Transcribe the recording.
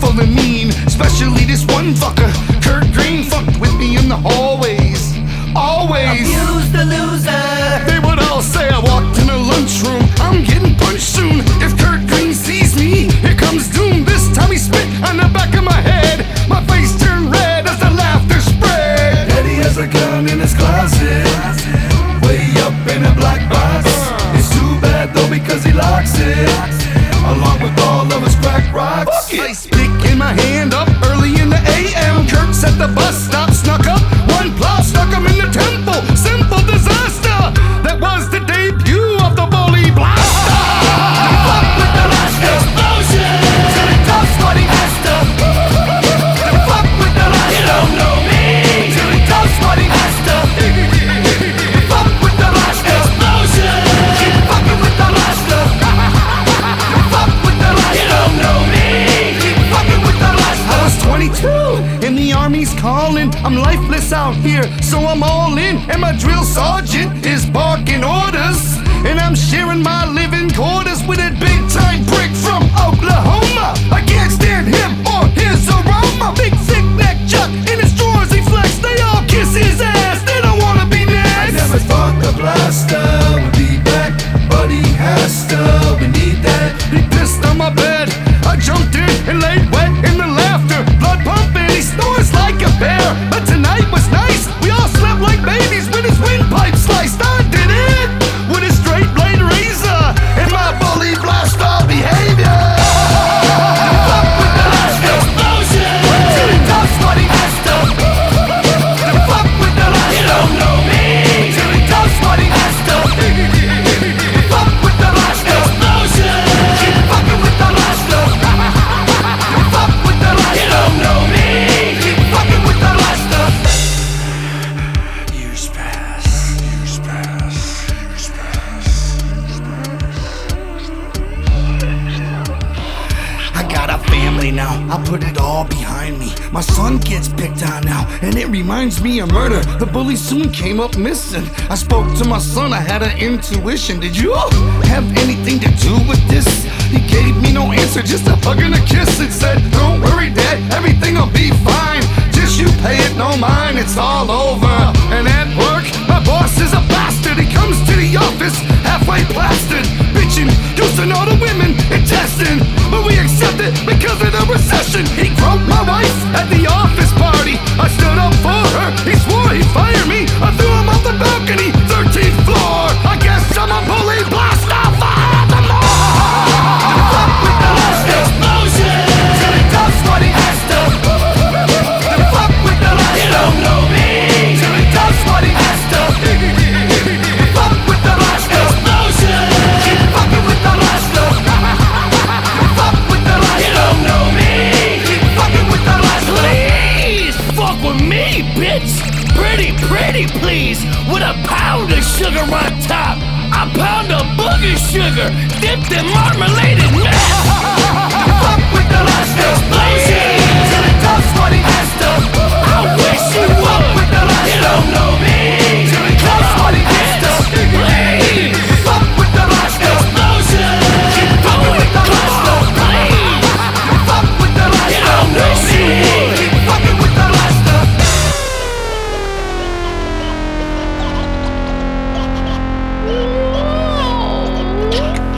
evil and mean. Especially this one fucker, Kurt Green, fucked with me in the hallways. Always. Abuse the loser. They would all say I walked in a lunchroom. I'm getting punched soon. If Kurt Green sees me, here comes doom. This time he spit on the back of my head. My face turned red as the laughter spread. Eddie has a gun in his closet, way up in a black box. It's too bad though because he locks it, along with all of his crack rocks. Ice pick in my hand up early in the AM. Kurt's at the bus stop, snuck up. One plop, stuck him in the temple. Simple disaster. That was the debut of the Bully Blaster. Fuck with the last explosion. Till it does what he has to. Fuck with the last. You don't know me. Till it does what he has to. Fuck with the last explosion. Keep fucking with the last. Fuck with the last. You don't know me. Keep fucking with the last. I was 22 and the army's calling. I'm lifeless out here, so I'm all in. And my drill sergeant is barking orders. And I'm sharing my living quarters with a big time prick from Oklahoma. I can't stand him or his aroma. Big thick neck Chuck in his drawers he flex. They all kiss his ass, they don't wanna be next. I never thought the blaster would be back, but he has to. We need that. He pissed on my bed. I jumped in and laid wet in the laughter. Blood pumping, he snores like a bear. But tonight was nice. We all slept like babies with his windpipe sliced. I did it with a straight blade razor and my Bully Blaster behavior. Fuck with the last explosion. Till it does what he has to. Fuck with the last. You don't know me. Till it does what he has to. Fuck with the last explosion. Keep fucking with the last. Fuck with the last. You don't know me. Keep fucking with the last. Years pass, years pass, years pass. I got a family now, I put it all behind me. My son gets picked on now, and it reminds me of murder. The bully soon came up missing. I spoke to my son, I had an intuition. Did you have anything to do with this? He gave me no answer, just a hug and a kiss. And said, don't worry dad, everything will be fine. Just you pay it no mind, it's all over. And at work, my boss is a bastard. He comes to the office, halfway plastered, bitching, using all the women and testing. But we accept it because of the recession. He groped my wife at the office party. I stood up for her, he swore he'd fire me. I threw him off the balcony, 13th floor. I guess I'm a Bully Blaster forevermore. Fuck with the last explosion. Till it does what he has to. Fuck with the last. You don't know me. Till it does what he has to. Fuck with the last explosion. Keep fucking with the last. Fuck with the last. You don't know me. Keep fucking with the last. Please fuck with me, bitch. Pretty please. With a pound of sugar on top. A pound of booger sugar dipped in marmalade mess. Fuck with the last explosion. Till it does what he has to.